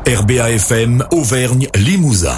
RBA FM Auvergne-Limousin.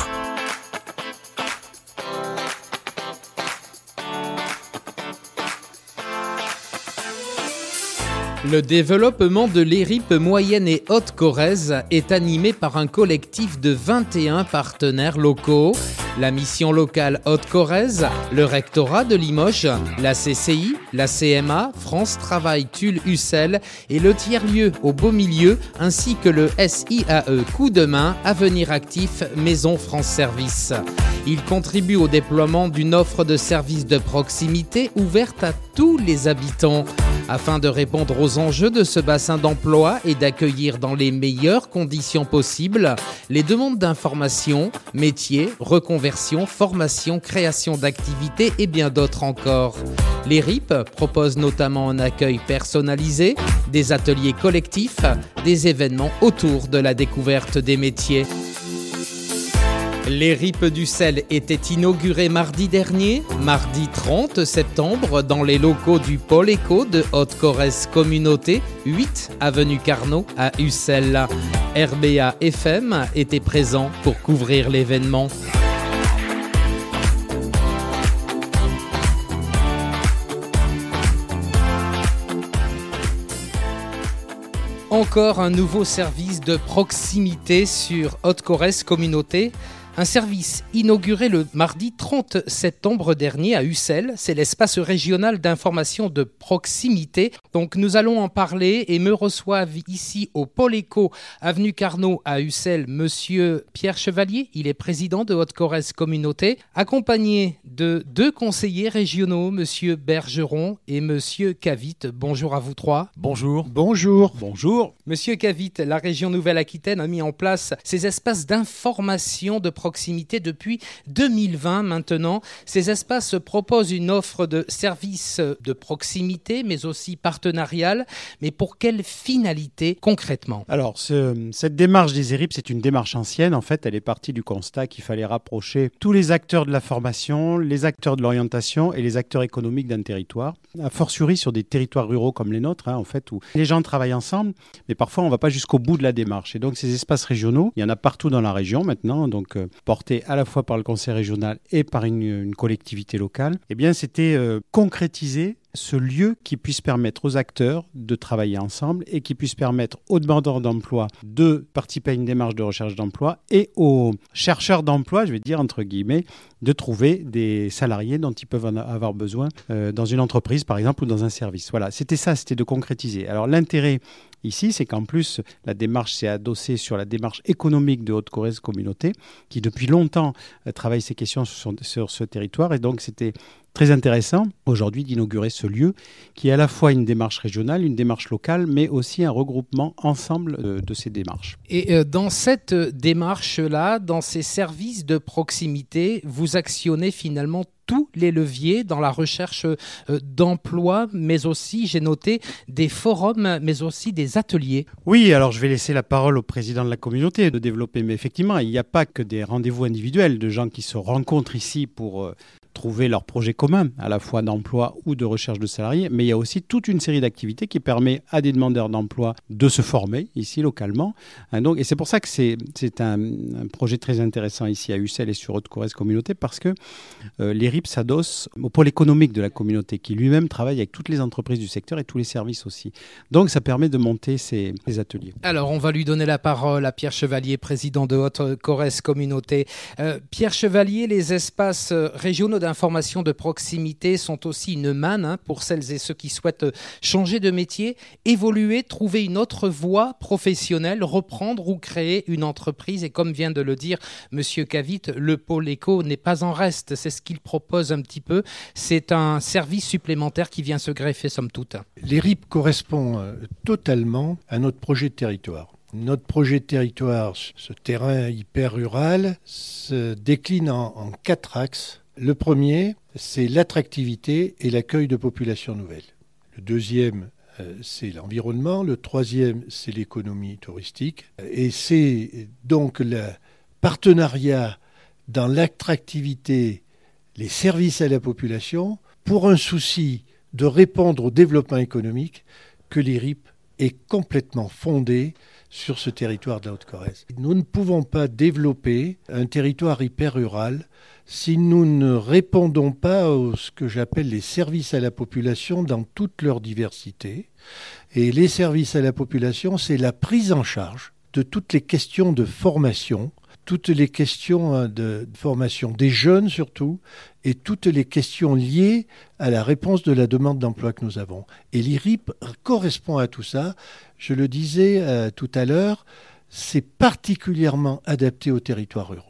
Le développement de l'ERIP Moyenne et Haute-Corrèze est animé par un collectif de 21 partenaires locaux. La mission locale Haute-Corrèze, le rectorat de Limoges, la CCI, la CMA, France Travail Tulle-Ussel et le tiers-lieu au Beau-Milieu, ainsi que le SIAE Coup de main, Avenir Actif, Maison France Service. Il contribue au déploiement d'une offre de services de proximité ouverte à tous les habitants. Afin de répondre aux enjeux de ce bassin d'emploi et d'accueillir dans les meilleures conditions possibles les demandes d'information, métiers, reconversion, formation, création d'activités et bien d'autres encore. L'ERIP propose notamment un accueil personnalisé, des ateliers collectifs, des événements autour de la découverte des métiers. L'ERIP d'Ussel était inauguré mardi dernier, mardi 30 septembre, dans les locaux du Pôle Éco de Haute-Corrèze Communauté, 8 avenue Carnot à Ussel. RBA FM était présent pour couvrir l'événement. Encore un nouveau service de proximité sur Haute-Corrèze Communauté. Un service inauguré le mardi 30 septembre dernier à Ussel, c'est l'espace régional d'information de proximité. Donc nous allons en parler et me reçoivent ici au Pôle Éco, avenue Carnot à Ussel, monsieur Pierre Chevalier, il est président de Haute-Corrèze Communauté, accompagné de 2 conseillers régionaux, monsieur Bergeron et monsieur Cavit. Bonjour à vous 3. Bonjour. Bonjour. Bonjour. Monsieur Cavit, la région Nouvelle-Aquitaine a mis en place ces espaces d'information de proximité depuis 2020 maintenant. Ces espaces proposent une offre de services de proximité, mais aussi partenariale. Mais pour quelle finalité concrètement ? Alors, cette démarche des ERIP, c'est une démarche ancienne. En fait, elle est partie du constat qu'il fallait rapprocher tous les acteurs de la formation, les acteurs de l'orientation et les acteurs économiques d'un territoire. A fortiori sur des territoires ruraux comme les nôtres, en fait, où les gens travaillent ensemble, mais parfois on ne va pas jusqu'au bout de la démarche. Et donc, ces espaces régionaux, il y en a partout dans la région maintenant, donc porté à la fois par le conseil régional et par une collectivité locale, eh bien c'était concrétiser ce lieu qui puisse permettre aux acteurs de travailler ensemble et qui puisse permettre aux demandeurs d'emploi de participer à une démarche de recherche d'emploi et aux chercheurs d'emploi, je vais dire entre guillemets, de trouver des salariés dont ils peuvent en avoir besoin dans une entreprise par exemple ou dans un service. Voilà, c'était de concrétiser. Alors l'intérêt ici, c'est qu'en plus, la démarche s'est adossée sur la démarche économique de Haute-Corrèze Communauté, qui depuis longtemps travaille ces questions sur ce territoire. Et donc, c'était très intéressant aujourd'hui d'inaugurer ce lieu qui est à la fois une démarche régionale, une démarche locale, mais aussi un regroupement ensemble de ces démarches. Et dans cette démarche-là, dans ces services de proximité, vous actionnez finalement tous les leviers dans la recherche d'emploi, mais aussi, j'ai noté, des forums, mais aussi des ateliers. Oui, alors je vais laisser la parole au président de la communauté de développer, mais effectivement, il n'y a pas que des rendez-vous individuels de gens qui se rencontrent ici pour trouver leur projet commun, à la fois d'emploi ou de recherche de salariés, mais il y a aussi toute une série d'activités qui permet à des demandeurs d'emploi de se former ici localement. Donc, et c'est pour ça que c'est un projet très intéressant ici à Ussel et sur Haute-Corrèze Communauté, parce que l'ERIP s'adosse au pôle économique de la communauté qui lui-même travaille avec toutes les entreprises du secteur et tous les services aussi. Donc ça permet de monter ces ateliers. Alors on va lui donner la parole à Pierre Chevalier, président de Haute-Corrèze Communauté. Pierre Chevalier, les espaces régionaux d'information de proximité sont aussi une manne pour celles et ceux qui souhaitent changer de métier, évoluer, trouver une autre voie professionnelle, reprendre ou créer une entreprise. Et comme vient de le dire Monsieur Cavit, le pôle éco n'est pas en reste. C'est ce qu'il propose un petit peu. C'est un service supplémentaire qui vient se greffer somme toute. L'ERIP correspond totalement à notre projet de territoire. Notre projet de territoire, ce terrain hyper rural, se décline en 4 axes. Le premier, c'est l'attractivité et l'accueil de populations nouvelles. Le deuxième, c'est l'environnement. Le troisième, c'est l'économie touristique. Et c'est donc le partenariat dans l'attractivité, les services à la population, pour un souci de répondre au développement économique, que l'ERIP est complètement fondée sur ce territoire de la Haute-Corrèze. Nous ne pouvons pas développer un territoire hyper rural si nous ne répondons pas à ce que j'appelle les services à la population dans toute leur diversité. Et les services à la population, c'est la prise en charge de toutes les questions de formation, toutes les questions de formation des jeunes surtout, et toutes les questions liées à la réponse de la demande d'emploi que nous avons. Et l'IRIP correspond à tout ça. Je le disais tout à l'heure, c'est particulièrement adapté aux territoires ruraux.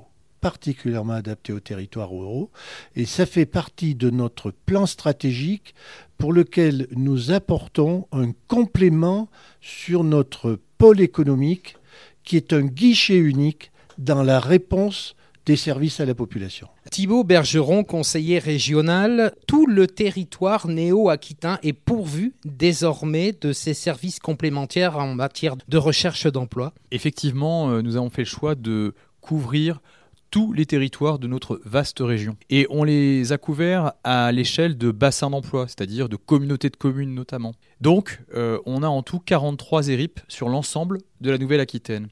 Et ça fait partie de notre plan stratégique pour lequel nous apportons un complément sur notre pôle économique qui est un guichet unique dans la réponse des services à la population. Thibaut Bergeron, conseiller régional, tout le territoire néo-aquitain est pourvu désormais de ces services complémentaires en matière de recherche d'emploi. Effectivement, nous avons fait le choix de couvrir tous les territoires de notre vaste région. Et on les a couverts à l'échelle de bassins d'emploi, c'est-à-dire de communautés de communes notamment. Donc, on a en tout 43 ERIP sur l'ensemble de la Nouvelle-Aquitaine.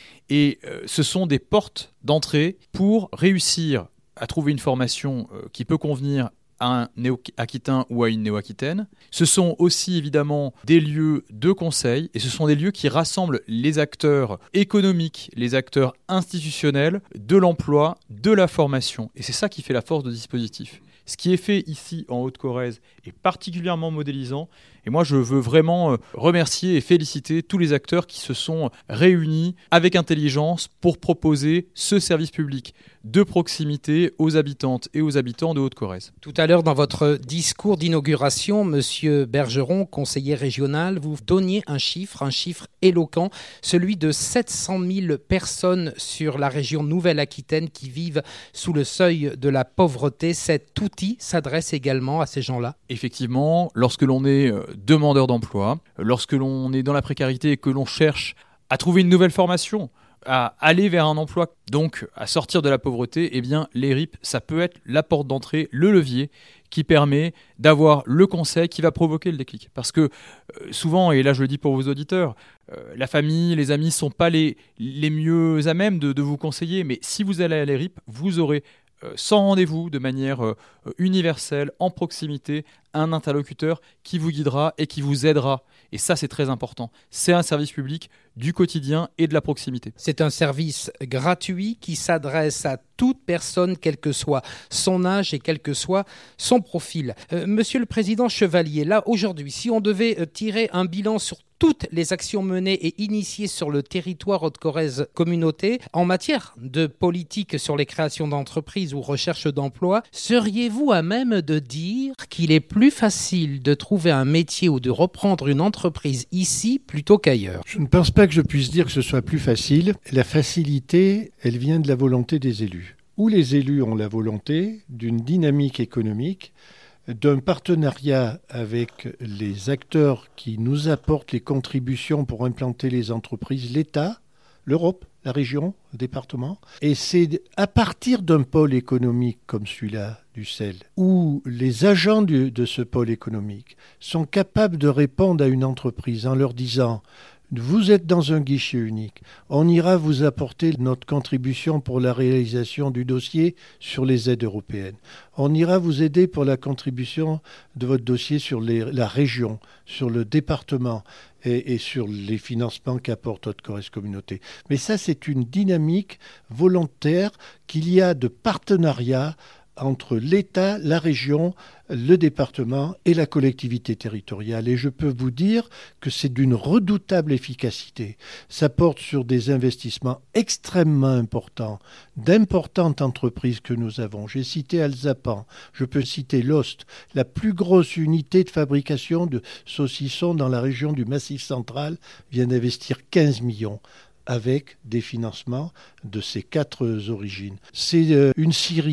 Et ce sont des portes d'entrée pour réussir à trouver une formation qui peut convenir à un néo-aquitain ou à une néo-aquitaine. Ce sont aussi évidemment des lieux de conseil et ce sont des lieux qui rassemblent les acteurs économiques, les acteurs institutionnels, de l'emploi, de la formation. Et c'est ça qui fait la force de dispositif. Ce qui est fait ici en Haute-Corrèze est particulièrement modélisant. Et moi, je veux vraiment remercier et féliciter tous les acteurs qui se sont réunis avec intelligence pour proposer ce service public de proximité aux habitantes et aux habitants de Haute-Corrèze. Tout à l'heure, dans votre discours d'inauguration, Monsieur Bergeron, conseiller régional, vous donniez un chiffre éloquent, celui de 700 000 personnes sur la région Nouvelle-Aquitaine qui vivent sous le seuil de la pauvreté. Cet outil s'adresse également à ces gens-là. Effectivement, lorsque l'on est demandeur d'emploi, lorsque l'on est dans la précarité et que l'on cherche à trouver une nouvelle formation, à aller vers un emploi, donc à sortir de la pauvreté, eh bien l'ERIP, ça peut être la porte d'entrée, le levier qui permet d'avoir le conseil qui va provoquer le déclic. Parce que souvent, et là je le dis pour vos auditeurs, la famille, les amis ne sont pas les mieux à même de vous conseiller, mais si vous allez à l'ERIP, vous aurez sans rendez-vous, de manière universelle, en proximité, un interlocuteur qui vous guidera et qui vous aidera. Et ça, c'est très important. C'est un service public du quotidien et de la proximité. C'est un service gratuit qui s'adresse à toute personne, quel que soit son âge et quel que soit son profil. Monsieur le Président Chevalier, là, aujourd'hui, si on devait tirer un bilan sur toutes les actions menées et initiées sur le territoire Haute-Corrèze communauté en matière de politique sur les créations d'entreprises ou recherche d'emploi, seriez-vous à même de dire qu'il est plus facile de trouver un métier ou de reprendre une entreprise ici plutôt qu'ailleurs? Je ne pense pas que je puisse dire que ce soit plus facile. La facilité, elle vient de la volonté des élus. Où les élus ont la volonté d'une dynamique économique, d'un partenariat avec les acteurs qui nous apportent les contributions pour implanter les entreprises, l'État, l'Europe, la région, le département. Et c'est à partir d'un pôle économique comme celui-là du sel, où les agents de ce pôle économique sont capables de répondre à une entreprise en leur disant « Vous êtes dans un guichet unique. On ira vous apporter notre contribution pour la réalisation du dossier sur les aides européennes. On ira vous aider pour la contribution de votre dossier sur la région, sur le département et sur les financements qu'apporte Haute-Corrèze Communauté. » Mais ça, c'est une dynamique volontaire qu'il y a de partenariat entre l'État, la région, le département et la collectivité territoriale. Et je peux vous dire que c'est d'une redoutable efficacité. Ça porte sur des investissements extrêmement importants, d'importantes entreprises que nous avons. J'ai cité Alzapan, je peux citer Lost, la plus grosse unité de fabrication de saucissons dans la région du Massif central vient d'investir 15 millions. Avec des financements de ces 4 origines. C'est une scierie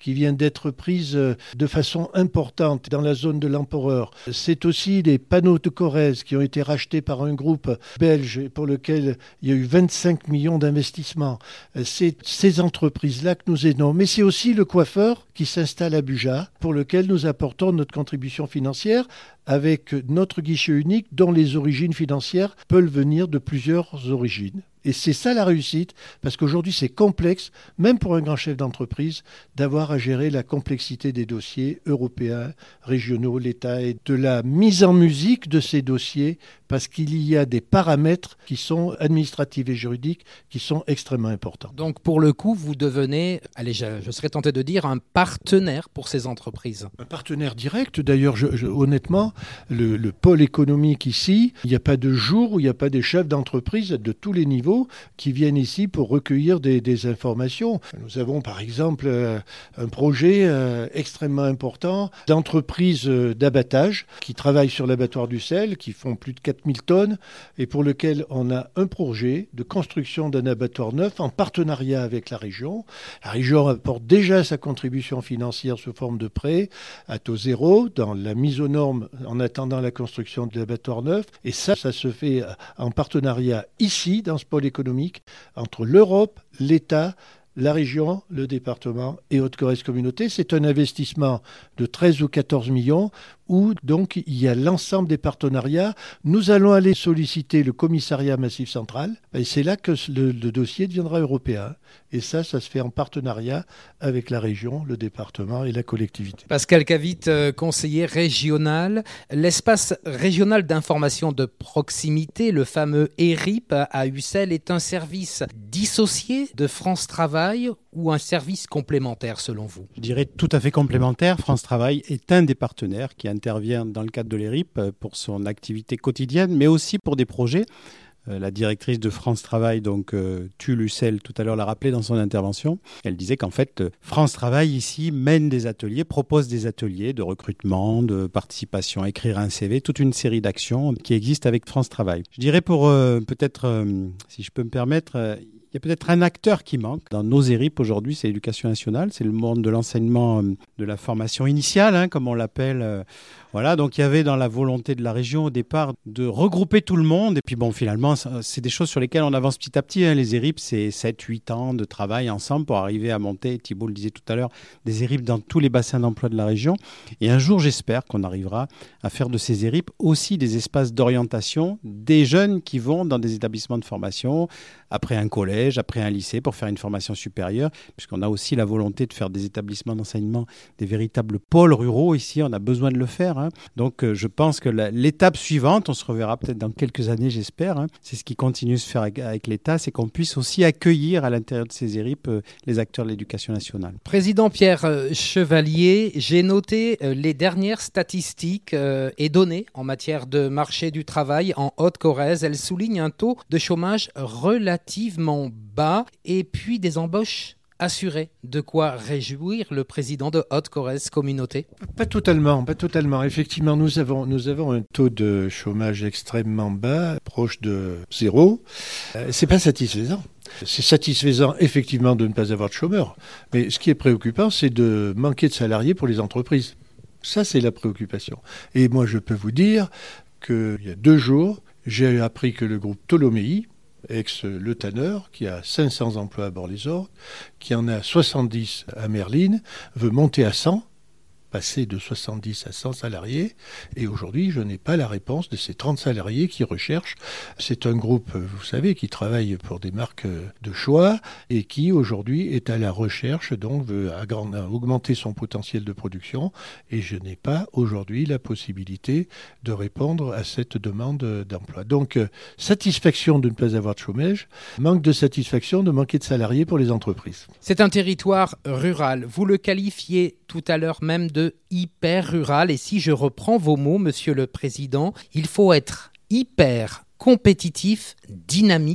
qui vient d'être prise de façon importante dans la zone de l'Empereur. C'est aussi des panneaux de Corrèze qui ont été rachetés par un groupe belge pour lequel il y a eu 25 millions d'investissements. C'est ces entreprises-là que nous aidons. Mais c'est aussi le coiffeur qui s'installe à Buja, pour lequel nous apportons notre contribution financière avec notre guichet unique dont les origines financières peuvent venir de plusieurs origines. Et c'est ça la réussite, parce qu'aujourd'hui c'est complexe, même pour un grand chef d'entreprise, d'avoir à gérer la complexité des dossiers européens, régionaux, l'État, et de la mise en musique de ces dossiers, parce qu'il y a des paramètres qui sont administratifs et juridiques qui sont extrêmement importants. Donc pour le coup, vous devenez, je serais tenté de dire, un partenaire pour ces entreprises. Un partenaire direct, d'ailleurs, honnêtement, le pôle économique ici, il n'y a pas de jour où il n'y a pas des chefs d'entreprise de tous les niveaux qui viennent ici pour recueillir des informations. Nous avons par exemple un projet extrêmement important d'entreprises d'abattage qui travaillent sur l'abattoir du sel, qui font plus de 4000 tonnes et pour lequel on a un projet de construction d'un abattoir neuf en partenariat avec la région. La région apporte déjà sa contribution financière sous forme de prêt à taux zéro dans la mise aux normes en attendant la construction de l'abattoir neuf. Et ça se fait en partenariat ici, dans ce pôle économique, entre l'Europe, l'État, la région, le département et Haute-Corrèze Communauté. C'est un investissement de 13 ou 14 millions où donc il y a l'ensemble des partenariats. Nous allons aller solliciter le commissariat Massif Central et c'est là que le dossier deviendra européen. Et ça se fait en partenariat avec la région, le département et la collectivité. Pascal Cavit, conseiller régional. L'espace régional d'information de proximité, le fameux ERIP à Ussel, est un service dissocié de France Travail ou un service complémentaire selon vous ? Je dirais tout à fait complémentaire. France Travail est un des partenaires qui intervient dans le cadre de l'ERIP pour son activité quotidienne, mais aussi pour des projets. La directrice de France Travail, donc Tulle Ussel, tout à l'heure l'a rappelé dans son intervention. Elle disait qu'en fait, France Travail ici mène des ateliers, propose des ateliers de recrutement, de participation, écrire un CV, toute une série d'actions qui existent avec France Travail. Je dirais pour peut-être, si je peux me permettre, il y a peut-être un acteur qui manque dans nos ERIP aujourd'hui, c'est l'éducation nationale, c'est le monde de l'enseignement, de la formation initiale, comme on l'appelle. Voilà, donc il y avait dans la volonté de la région au départ de regrouper tout le monde. Et puis bon, finalement, c'est des choses sur lesquelles on avance petit à petit. Les ERIP, c'est 7-8 ans de travail ensemble pour arriver à monter, Thibault le disait tout à l'heure, des ERIP dans tous les bassins d'emploi de la région. Et un jour, j'espère qu'on arrivera à faire de ces ERIP aussi des espaces d'orientation des jeunes qui vont dans des établissements de formation, après un collège, après un lycée, pour faire une formation supérieure, puisqu'on a aussi la volonté de faire des établissements d'enseignement, des véritables pôles ruraux ici, on a besoin de le faire. Donc je pense que l'étape suivante, on se reverra peut-être dans quelques années, j'espère, c'est ce qui continue de se faire avec l'État, c'est qu'on puisse aussi accueillir à l'intérieur de ces ERIP les acteurs de l'éducation nationale. Président Pierre Chevalier, j'ai noté les dernières statistiques et données en matière de marché du travail en Haute-Corrèze. Elles soulignent un taux de chômage relativement bas et puis des embauches assurées. De quoi réjouir le président de Haute-Corrèze Communauté ? Pas totalement. Effectivement, nous avons un taux de chômage extrêmement bas, proche de zéro. C'est pas satisfaisant. C'est satisfaisant, effectivement, de ne pas avoir de chômeurs. Mais ce qui est préoccupant, c'est de manquer de salariés pour les entreprises. Ça, c'est la préoccupation. Et moi, je peux vous dire qu'il y a 2 jours, j'ai appris que le groupe Ptolémée, ex-Le Tanner, qui a 500 emplois à Bord-les-Orgues, qui en a 70 à Merline, veut monter à 100, passer de 70 à 100 salariés. Et aujourd'hui, je n'ai pas la réponse de ces 30 salariés qui recherchent. C'est un groupe, vous savez, qui travaille pour des marques de choix et qui, aujourd'hui, est à la recherche, donc veut augmenter son potentiel de production. Et je n'ai pas, aujourd'hui, la possibilité de répondre à cette demande d'emploi. Donc, satisfaction de ne pas avoir de chômage, manque de satisfaction de manquer de salariés pour les entreprises. C'est un territoire rural. Vous le qualifiez tout à l'heure même de hyper rural. Et si je reprends vos mots, Monsieur le Président, il faut être hyper compétitif, dynamique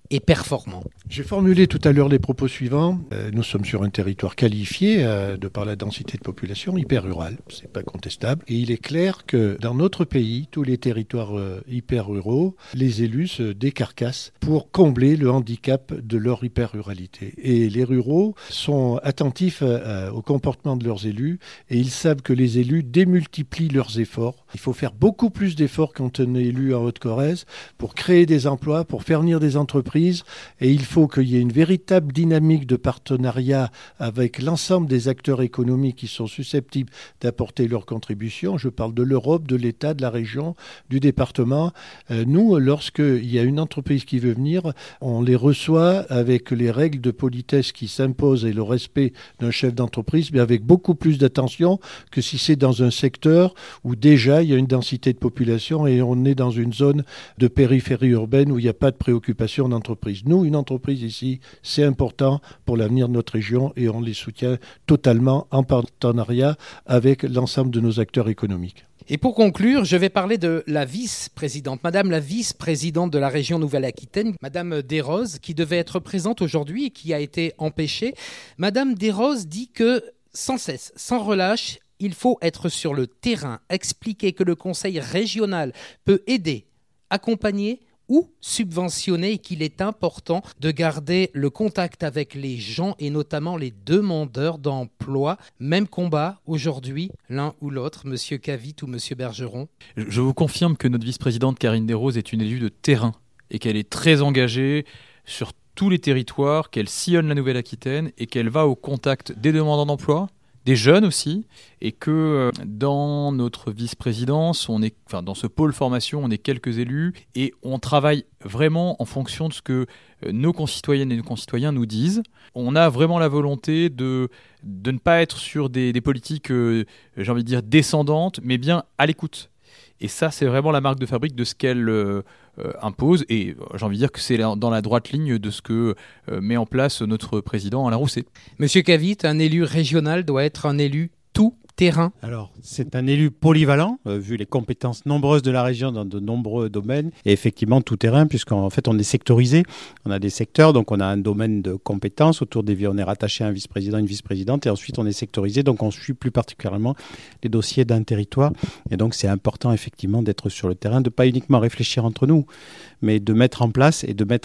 et performant. J'ai formulé tout à l'heure les propos suivants. Nous sommes sur un territoire qualifié de par la densité de population hyper rural, c'est pas contestable. Et il est clair que dans notre pays, tous les territoires hyper ruraux, les élus se décarcassent pour combler le handicap de leur hyper ruralité. Et les ruraux sont attentifs au comportement de leurs élus et ils savent que les élus démultiplient leurs efforts. Il faut faire beaucoup plus d'efforts quand on est élu en Haute-Corrèze pour créer des emplois, pour faire venir des entreprises. Et il faut qu'il y ait une véritable dynamique de partenariat avec l'ensemble des acteurs économiques qui sont susceptibles d'apporter leur contribution. Je parle de l'Europe, de l'État, de la région, du département. Nous, lorsqu'il y a une entreprise qui veut venir, on les reçoit avec les règles de politesse qui s'imposent et le respect d'un chef d'entreprise, mais avec beaucoup plus d'attention que si c'est dans un secteur où déjà il y a une densité de population et on est dans une zone de périphérie urbaine où il n'y a pas de préoccupation d'entreprise. Nous, une entreprise ici, c'est important pour l'avenir de notre région et on les soutient totalement en partenariat avec l'ensemble de nos acteurs économiques. Et pour conclure, je vais parler de la vice-présidente, Madame la vice-présidente de la région Nouvelle-Aquitaine, Madame Desroses, qui devait être présente aujourd'hui et qui a été empêchée. Madame Desroses dit que sans cesse, sans relâche, il faut être sur le terrain, expliquer que le conseil régional peut aider, accompagner ou subventionner et qu'il est important de garder le contact avec les gens et notamment les demandeurs d'emploi. Même combat aujourd'hui, l'un ou l'autre, Monsieur Cavit ou Monsieur Bergeron. Je vous confirme que notre vice-présidente Karine Desroses est une élue de terrain et qu'elle est très engagée sur tous les territoires, qu'elle sillonne la Nouvelle-Aquitaine et qu'elle va au contact des demandeurs d'emploi, des jeunes aussi, et que dans notre vice-présidence, dans ce pôle formation, on est quelques élus et on travaille vraiment en fonction de ce que nos concitoyennes et nos concitoyens nous disent. On a vraiment la volonté de ne pas être sur des politiques, j'ai envie de dire, descendantes, mais bien à l'écoute. Et ça, c'est vraiment la marque de fabrique de ce qu'elle impose. Et j'ai envie de dire que c'est dans la droite ligne de ce que met en place notre président Alain Rousset. Monsieur Cavit, un élu régional doit être un élu tout terrain. Alors, c'est un élu polyvalent, vu les compétences nombreuses de la région dans de nombreux domaines. Et effectivement, tout terrain, puisqu'en fait, on est sectorisé. On a des secteurs, donc on a un domaine de compétences. Autour des on est rattaché à un vice-président, une vice-présidente. Et ensuite, on est sectorisé. Donc, on suit plus particulièrement les dossiers d'un territoire. Et donc, c'est important, effectivement, d'être sur le terrain, de ne pas uniquement réfléchir entre nous, mais de mettre en place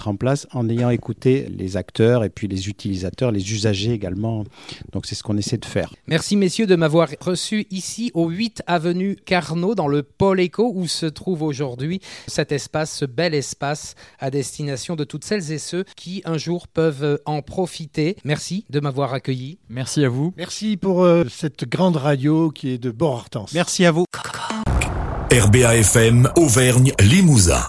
en ayant écouté les acteurs et puis les utilisateurs, les usagers également. Donc, c'est ce qu'on essaie de faire. Merci, messieurs, de m'avoir reçu ici au 8 avenue Carnot dans le pôle éco où se trouve aujourd'hui cet espace, ce bel espace à destination de toutes celles et ceux qui un jour peuvent en profiter. Merci de m'avoir accueilli. Merci à vous. Merci pour cette grande radio qui est de Bord-Hortense. Merci à vous. RBA FM Auvergne Limousin.